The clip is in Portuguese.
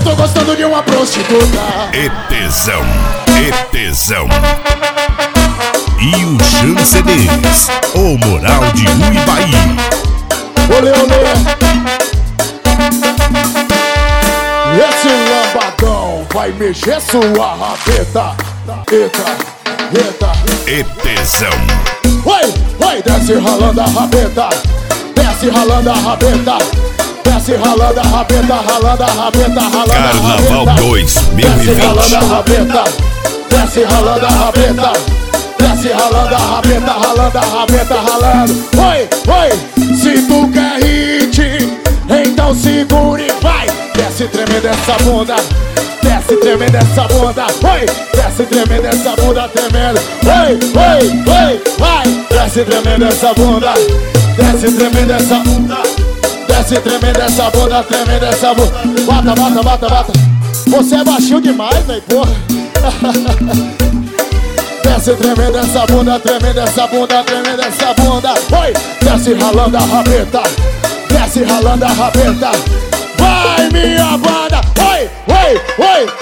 tô gostando de uma prostituta. ETzão, ETzão. E o Chancedes, o Moral de Uibaí. Olê, olê. Esse lambadão vai mexer sua rabeta. Eita, eita. ETzão. Oi, oi, desce ralando a rabeta. Desce ralando a rabeta. Desce ralando a rabeta, ralando a rabeta, ralando a rabeta. Carnaval 2020. Desce ralando a rabeta. Desce ralando a rabeta. Desce ralando a rabeta, ralando a rabeta, ralando. Oi, oi, se tu quer hit, então segura e vai. Desce tremendo essa bunda. Desce tremendo essa bunda. Oi, desce tremendo essa bunda, tremendo. Oi, oi, oi, vai. Desce tremendo essa bunda. Desce tremendo essa bunda. Desce tremendo essa bunda, tremendo essa bunda. Bata, bata, bata, bata. Você é baixinho demais, velho, porra. Desce tremendo essa bunda, tremendo essa bunda, tremendo essa bunda. Oi, desce ralando a rabeta. Desce ralando a rabeta. Vai, minha banda. Oi, oi, oi.